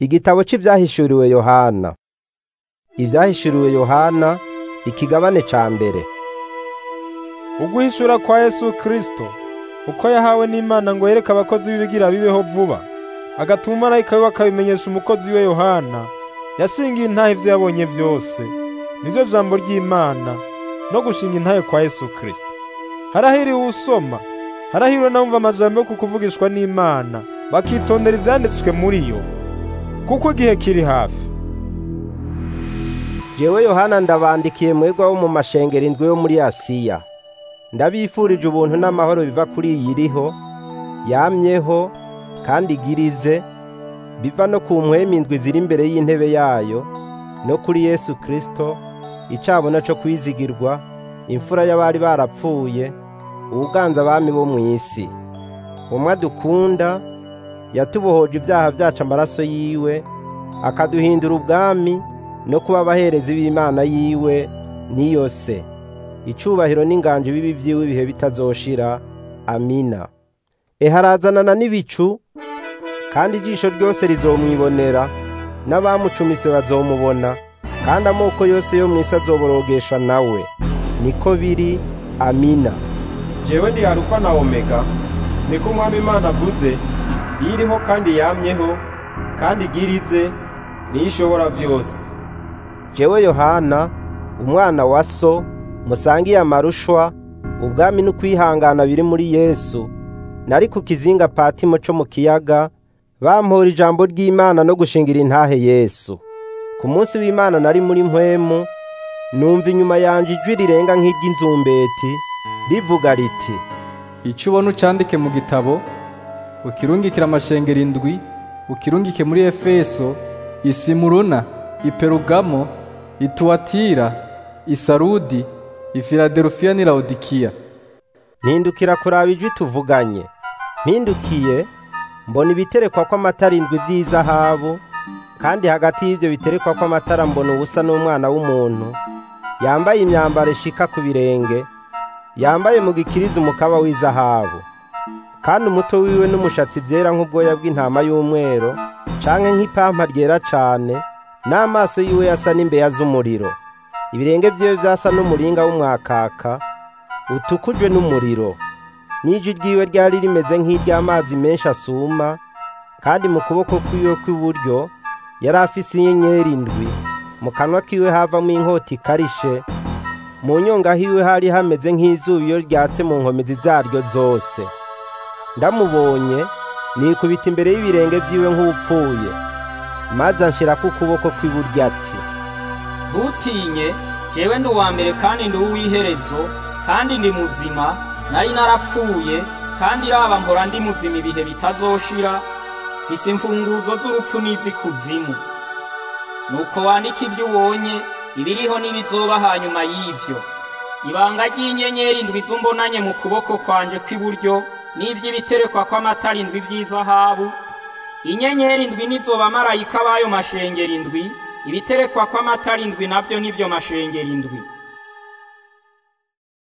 Igitabo c'ivyahishuriwe Yohana. Ivyahishuriwe Yohana ikigabane ca mbere. Uguhishura kwa Yesu Kristo uko yahawe n'Imana ngo yereke abakozi b'ibigira bibeho vuba, agatuma umumarayika wiwe akabimenyesha umukozi we Yohana yashingiye intahe ivyo yabonye vyose, nivyo jambo ry'Imana no gushinga intahe kwa Yesu Kristo. Harahiriwe usoma, harahiriwe n'abumva amajambo yo kukuvugishwa n'Imana, bakitondera ivyanditswe muri yo, kuko igihe kiri hafi. Jewe Yohana ndabandikiye mwebwe bo mu mashengero indwi yo muri Asiya. Ndabifurije ubuntu n'amahoro biva kuri iyi iriho, yamyeho kandi igirize, biva no ku mpwemu indwi ziri imbere y'intebe yayo, no kuri Yesu Kristo, icabona co kwizigirwa, imfura y'abari barapfuye, uwuganza abami bo mw'isi. Umwe adukunda, yatubohoje ibyaha vyacu amaraso yiwe, akaduhindura ubwami no kuba abaherezi b'Imana yiwe niyo se. Icubahiro n'inganji bibi vyiwe ibihe bitazoshira. Amina. Harazanana n'ibicu, kandi ijisho ryose rizomwibonera, n'abamucumise bazomubona, kandi amoko yose yo mw'isi azoborogesha nawe. Niko biri. Amina. Jewe ndi Alufa na Omega, niko Umwami Imana avuze, iriho kandi yamyeho, kandi igirize, niyo ishobora vyose. Jewe Yohana, umwana wa so, musangiye amarushwa, ubwami n'ukwihangana biri muri Yesu, nari ku kizinga Patimo co mu kiyaga, bampora ijambo ry'Imana no gushingira intahe Yesu. Ku munsi w'Imana nari muri mpwemu, numva inyuma yanje ijwi rirenga nk'iry'inzumbeti, rivuga riti: Ico ubona ucandike mu gitabo, ukirungikira amashengero indwi, ukirungike muri Efeso, i Simuruna, i Perugamo, i Tuwatira, i Sarudi, i Filadelufiya n'i Lawodikiya. Mpindukira kuraba ijwi tuvuganye. Mpindukiye mbona ibiterekwa kw'amatara indwi vy'izahabu, kandi hagati y'ivyo biterekwa kw'amatara mbona ubusa n'umwana w'umuntu, yambaye imyambaro ishika ku birenge, yambaye mu gikiriza umukaba w'izahabu, kandi umutwe wiwe n'umushatsi vyera nk'ubwoya bw'intama y'umwero, canke nk'ipampa ryera cane, n'amaso yiwe yasa n'imbeya z'umuriro. Ibirenge vyiwe vyasa n'umuringa w'umwakaka utukujwe n'umuriro, n'ijwi ryiwe ryari rimeze nk'iry'amazi menshi asuma, kandi mu kuboko kwiwe kw'iburyo yari afise inyenyeri indwi, mu kanwa kiwe havamwo inkota ikarishe, mu nyonga hiwe hari hameze nk'izuba iyo ryatse mu nkomezi zaryo zose. Ndamubonye nikubita imbere y'ibirenge vyiwe nk'upfuye, maze anshirako ukuboko kw'iburyo ati: Ntutinye, jewe ndi uwa mbere kandi ndi uw'iherezo, kandi ndi muzima, nari narapfuye, kandi raba mpora ndi muzima ibihe bitazoshira, mfise imfunguzo z'urupfu n'iz'ikuzimu. Nuko wandika ivyo ubonye, ibiriho n'ibizoba hanyuma y'ivyo. Ibanga ry'inyenyeri indwi zumbonanye mu kuboko kwanje kw'iburyo, n'ivy'ibiterekwa kw'amatara indwi vy'izahabu. Inyenyeri indwi nizo bamarayika b'ayo mashengero indwi, ibiterekwa kw'amatara indwi navyo nivyo mashengero indwi.